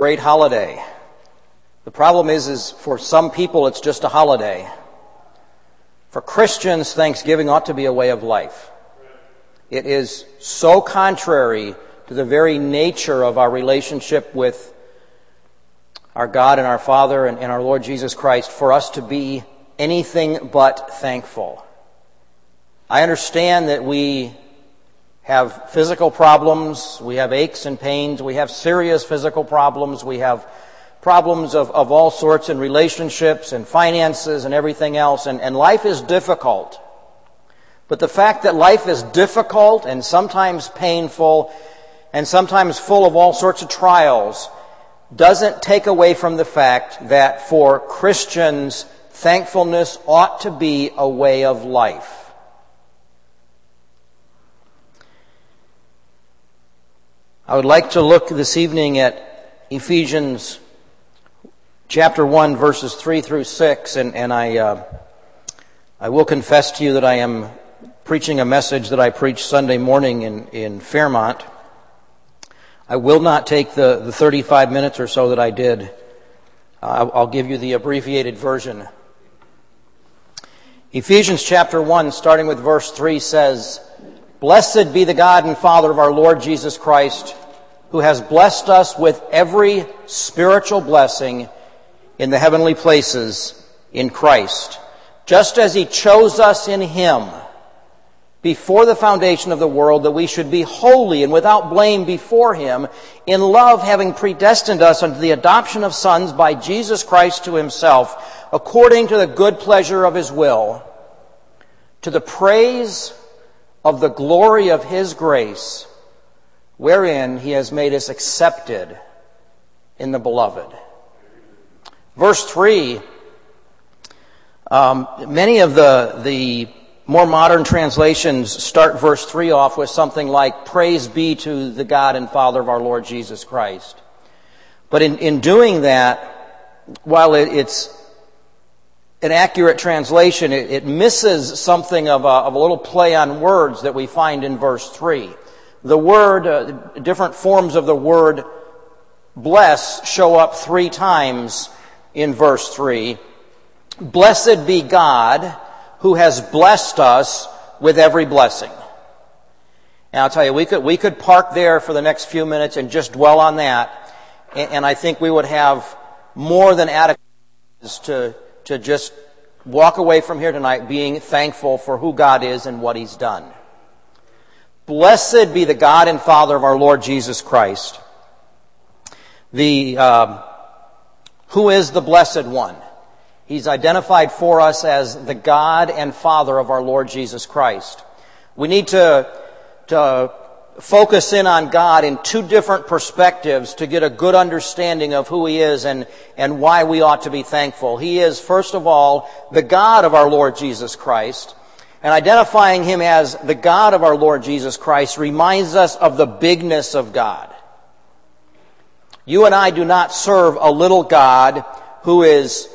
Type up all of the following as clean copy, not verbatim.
great holiday. The problem is for some people it's just a holiday. For Christians, Thanksgiving ought to be a way of life. It is so contrary to the very nature of our relationship with our God and our Father and our Lord Jesus Christ for us to be anything but thankful. I understand that we have physical problems, we have aches and pains, we have serious physical problems, we have problems of all sorts in relationships and finances and everything else, and life is difficult. But the fact that life is difficult and sometimes painful and sometimes full of all sorts of trials doesn't take away from the fact that for Christians, thankfulness ought to be a way of life. I would like to look this evening at Ephesians chapter 1, verses 3 through 6, and I will confess to you that I am preaching a message that I preached Sunday morning in Fairmont. I will not take the 35 minutes or so that I did. I'll give you the abbreviated version. Ephesians chapter 1, starting with verse 3, says, "Blessed be the God and Father of our Lord Jesus Christ, who has blessed us with every spiritual blessing in the heavenly places in Christ, just as He chose us in Him before the foundation of the world, that we should be holy and without blame before Him, in love having predestined us unto the adoption of sons by Jesus Christ to Himself, according to the good pleasure of His will, to the praise of the glory of His grace, wherein He has made us accepted in the Beloved." Verse 3, many of the more modern translations start verse 3 off with something like, "Praise be to the God and Father of our Lord Jesus Christ." But in doing that, while it's an accurate translation, it misses something of a little play on words that we find in verse 3. The word, different forms of the word bless show up 3 times in verse 3. Blessed be God, who has blessed us with every blessing. And I'll tell you, we could park there for the next few minutes and just dwell on that, and I think we would have more than adequate to just walk away from here tonight being thankful for who God is and what He's done. Blessed be the God and Father of our Lord Jesus Christ. Who is the Blessed One? He's identified for us as the God and Father of our Lord Jesus Christ. We need to focus in on God in 2 different perspectives to get a good understanding of who He is and why we ought to be thankful. He is, first of all, the God of our Lord Jesus Christ. And identifying Him as the God of our Lord Jesus Christ reminds us of the bigness of God. You and I do not serve a little God who is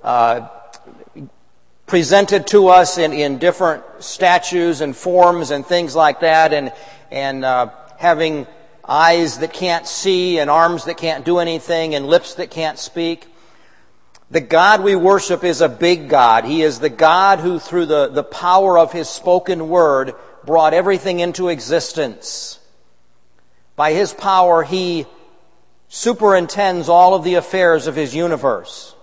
presented to us in different statues and forms and things like that, and having eyes that can't see and arms that can't do anything and lips that can't speak. The God we worship is a big God. He is the God who, through the power of His spoken word, brought everything into existence. By His power, He superintends all of the affairs of His universe.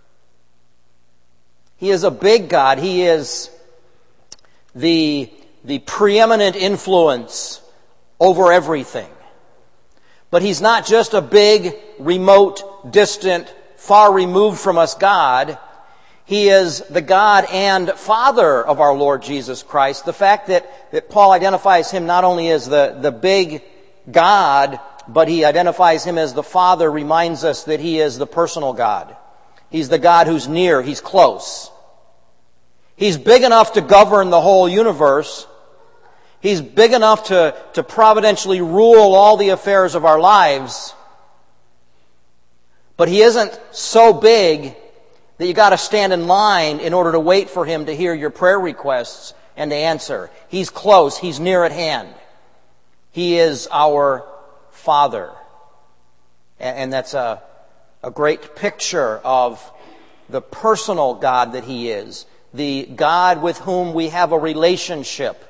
He is a big God. He is the preeminent influence over everything. But He's not just a big, remote, distant, far removed from us God. He is the God and Father of our Lord Jesus Christ. The fact that Paul identifies Him not only as the big God, but he identifies Him as the Father reminds us that He is the personal God. He's the God who's near. He's close. He's big enough to govern the whole universe. He's big enough to providentially rule all the affairs of our lives. But He isn't so big that you got to stand in line in order to wait for Him to hear your prayer requests and to answer. He's close. He's near at hand. He is our Father. And that's a great picture of the personal God that He is, the God with whom we have a relationship.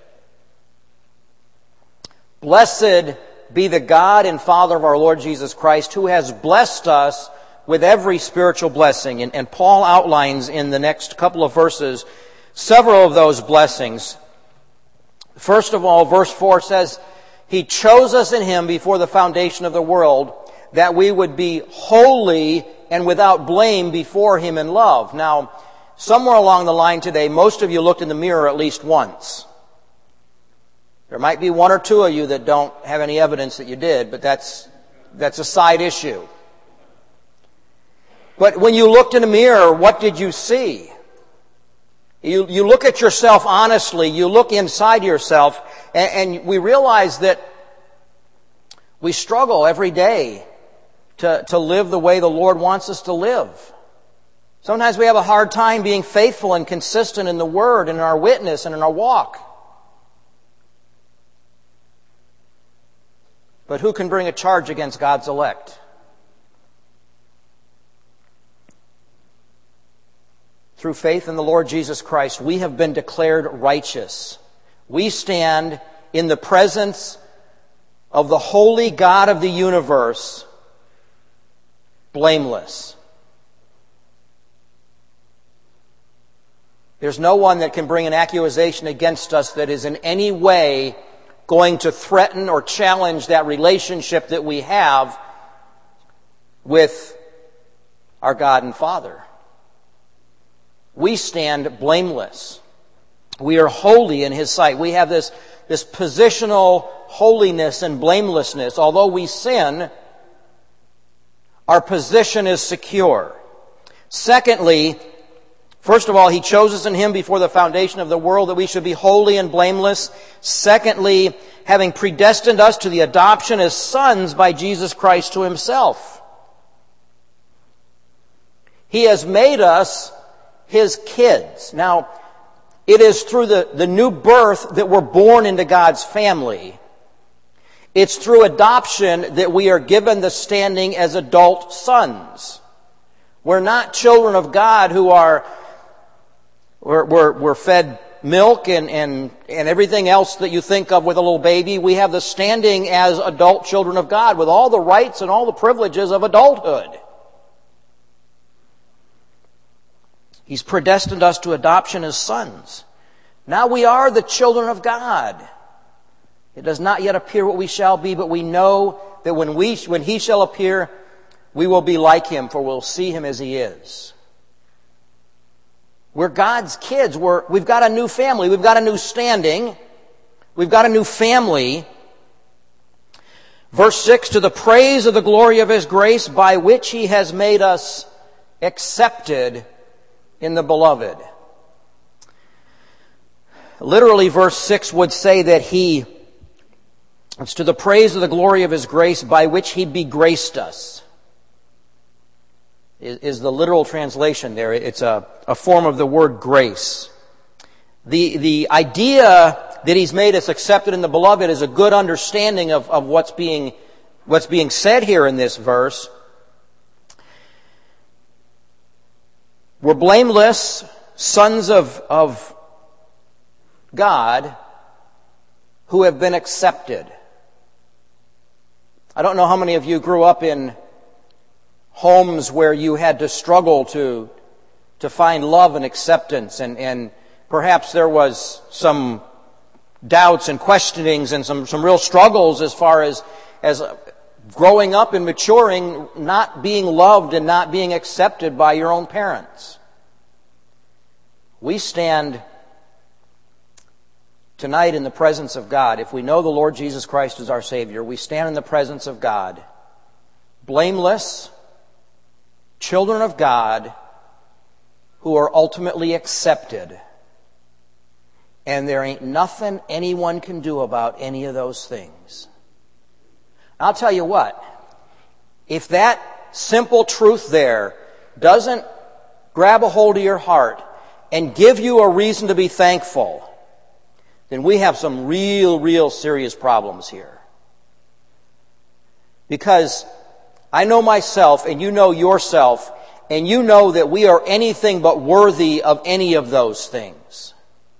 Blessed be the God and Father of our Lord Jesus Christ, who has blessed us with every spiritual blessing. And Paul outlines in the next couple of verses several of those blessings. First of all, verse 4 says, He chose us in Him before the foundation of the world, that we would be holy and without blame before Him in love. Now, somewhere along the line today, most of you looked in the mirror at least once. There might be one or two of you that don't have any evidence that you did, but that's a side issue. But when you looked in the mirror, what did you see? You look at yourself honestly, you look inside yourself, and we realize that we struggle every day to live the way the Lord wants us to live. Sometimes we have a hard time being faithful and consistent in the Word and in our witness and in our walk. But who can bring a charge against God's elect? Through faith in the Lord Jesus Christ, we have been declared righteous. We stand in the presence of the holy God of the universe, blameless. There's no one that can bring an accusation against us that is in any way going to threaten or challenge that relationship that we have with our God and Father. We stand blameless. We are holy in His sight. We have this positional holiness and blamelessness. Although we sin, our position is secure. Secondly, first of all, He chose us in Him before the foundation of the world that we should be holy and blameless. Secondly, having predestined us to the adoption as sons by Jesus Christ to Himself. He has made us His kids. Now, it is through the new birth that we're born into God's family. It's through adoption that we are given the standing as adult sons. We're not children of God who are we're fed milk and everything else that you think of with a little baby. We have the standing as adult children of God with all the rights and all the privileges of adulthood. He's predestined us to adoption as sons. Now we are the children of God. It does not yet appear what we shall be, but we know that when He shall appear, we will be like Him, for we'll see Him as He is. We're God's kids. We've got a new family. We've got a new standing. We've got a new family. Verse 6, to the praise of the glory of His grace, by which He has made us accepted in the Beloved. Literally, verse 6 would say that it's to the praise of the glory of His grace by which He begraced us. Is the literal translation there. It's a form of the word grace. The idea that He's made us accepted in the Beloved is a good understanding of what's being said here in this verse. We're blameless sons of God who have been accepted. I don't know how many of you grew up in homes where you had to struggle to find love and acceptance, and perhaps there was some doubts and questionings and some real struggles as far as growing up and maturing, not being loved and not being accepted by your own parents. We stand tonight in the presence of God. If we know the Lord Jesus Christ as our Savior, we stand in the presence of God, blameless, children of God who are ultimately accepted. And there ain't nothing anyone can do about any of those things. I'll tell you what, if that simple truth there doesn't grab a hold of your heart and give you a reason to be thankful, then we have some real serious problems here. Because I know myself, and you know yourself, and you know that we are anything but worthy of any of those things.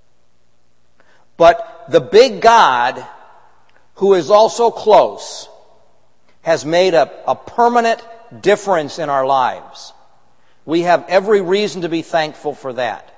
But the big God, who is also close, has made a permanent difference in our lives. We have every reason to be thankful for that.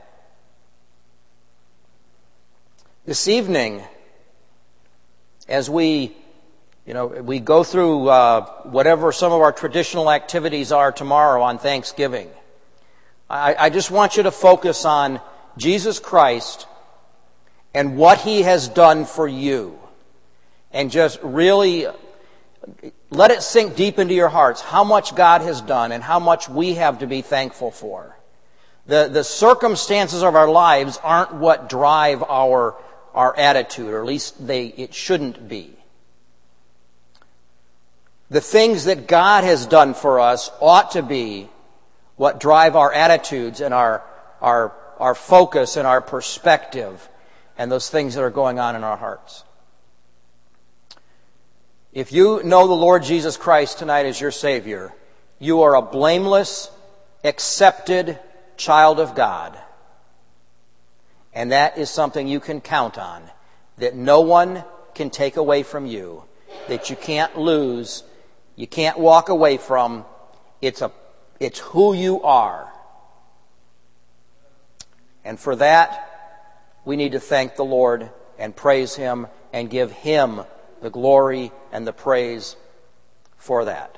This evening, as we go through whatever some of our traditional activities are tomorrow on Thanksgiving, I just want you to focus on Jesus Christ and what He has done for you. And just really let it sink deep into your hearts how much God has done and how much we have to be thankful for. The circumstances of our lives aren't what drive our attitude, or at least it shouldn't be. The things that God has done for us ought to be what drive our attitudes and our focus and our perspective and those things that are going on in our hearts. If you know the Lord Jesus Christ tonight as your Savior, you are a blameless, accepted child of God. And that is something you can count on, that no one can take away from you, that you can't lose, you can't walk away from. It's who you are. And for that, we need to thank the Lord and praise Him and give Him the glory and the praise for that.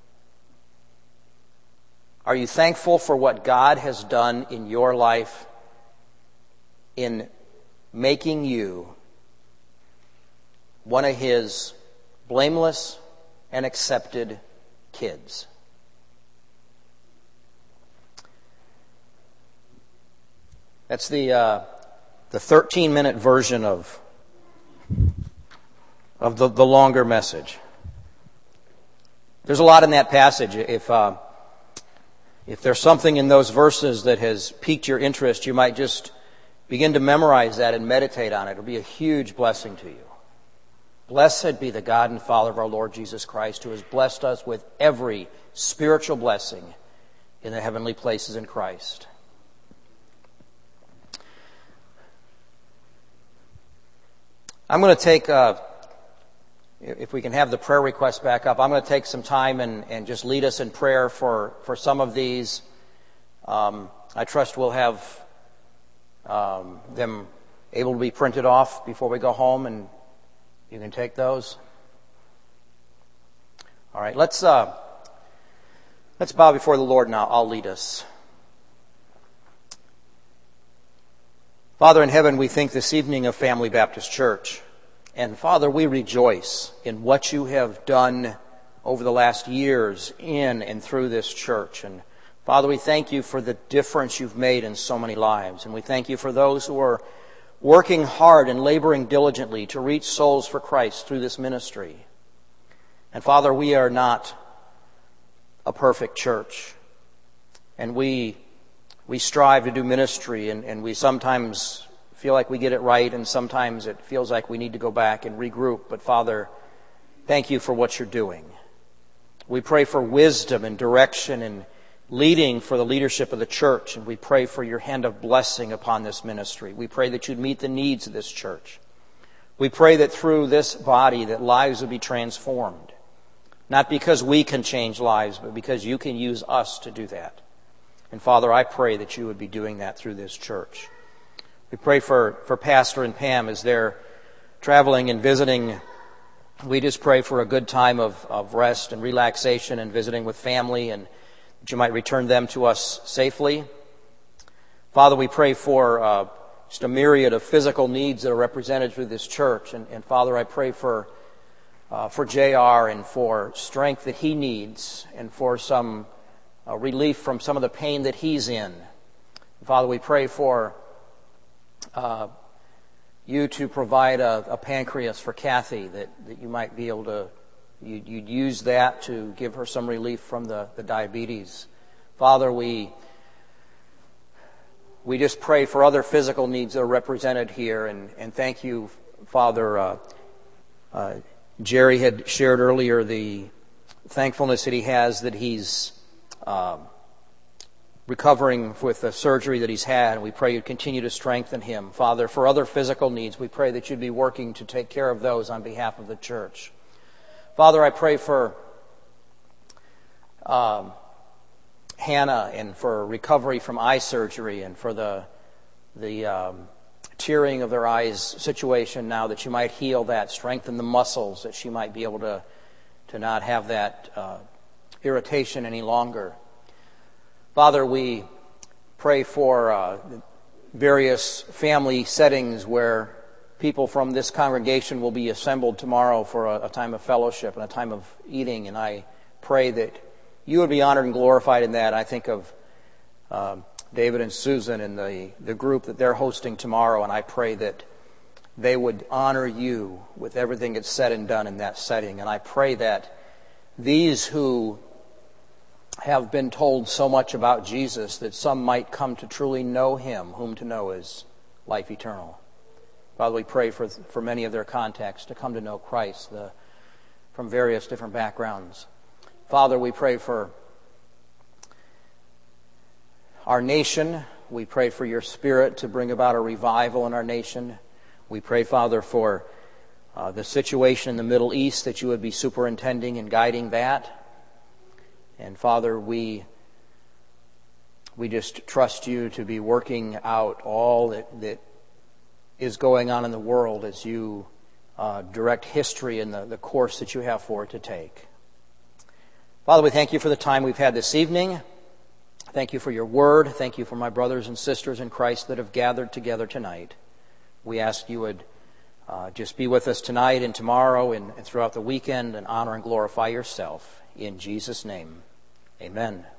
Are you thankful for what God has done in your life in making you one of His blameless and accepted kids? That's the 13-minute version of the longer message. There's a lot in that passage. If there's something in those verses that has piqued your interest, you might just begin to memorize that and meditate on it. It'll be a huge blessing to you. Blessed be the God and Father of our Lord Jesus Christ, who has blessed us with every spiritual blessing in the heavenly places in Christ. I'm going to take, if we can have the prayer requests back up, I'm going to take some time and just lead us in prayer for some of these. I trust we'll have them able to be printed off before we go home, and you can take those. All right, let's bow before the Lord now. I'll lead us. Father in heaven, we think this evening of Family Baptist Church. And Father, we rejoice in what you have done over the last years in and through this church. And Father, we thank you for the difference you've made in so many lives. And we thank you for those who are working hard and laboring diligently to reach souls for Christ through this ministry. And Father, we are not a perfect church. And we strive to do ministry, and we sometimes feel like we get it right, and sometimes it feels like we need to go back and regroup. But Father, thank you for what you're doing. We pray for wisdom and direction and leading for the leadership of the church, and we pray for your hand of blessing upon this ministry. We pray that you'd meet the needs of this church. We pray that through this body that lives would be transformed, not because we can change lives, but because you can use us to do that. And Father, I pray that you would be doing that through this church. We pray for Pastor and Pam as they're traveling and visiting. We just pray for a good time of rest and relaxation and visiting with family, and that you might return them to us safely. Father, we pray for just a myriad of physical needs that are represented through this church. And Father, I pray for J.R. and for strength that he needs, and for some relief from some of the pain that he's in. Father, we pray for you to provide a pancreas for Kathy, that you might be able to, you'd use that to give her some relief from the diabetes. Father, we just pray for other physical needs that are represented here, and thank you, Father. Jerry had shared earlier the thankfulness that he has that he's recovering with the surgery that he's had. And we pray you'd continue to strengthen him. Father, for other physical needs, we pray that you'd be working to take care of those on behalf of the church. Father, I pray for Hannah and for recovery from eye surgery and for the tearing of their eyes situation now, that you might heal that, strengthen the muscles, that she might be able to not have that irritation any longer. Father, we pray for various family settings where people from this congregation will be assembled tomorrow for a time of fellowship and a time of eating, and I pray that you would be honored and glorified in that. I think of David and Susan and the group that they're hosting tomorrow, and I pray that they would honor you with everything that's said and done in that setting. And I pray that these who have been told so much about Jesus, that some might come to truly know him, whom to know is life eternal. Father, we pray for many of their contacts to come to know Christ from various different backgrounds. Father, we pray for our nation. We pray for your Spirit to bring about a revival in our nation. We pray, Father, for the situation in the Middle East, that you would be superintending and guiding that. And Father, we just trust you to be working out all that is going on in the world as you direct history in the course that you have for it to take. Father, we thank you for the time we've had this evening. Thank you for your word. Thank you for my brothers and sisters in Christ that have gathered together tonight. We ask you would just be with us tonight and tomorrow and throughout the weekend, and honor and glorify yourself. In Jesus' name, amen.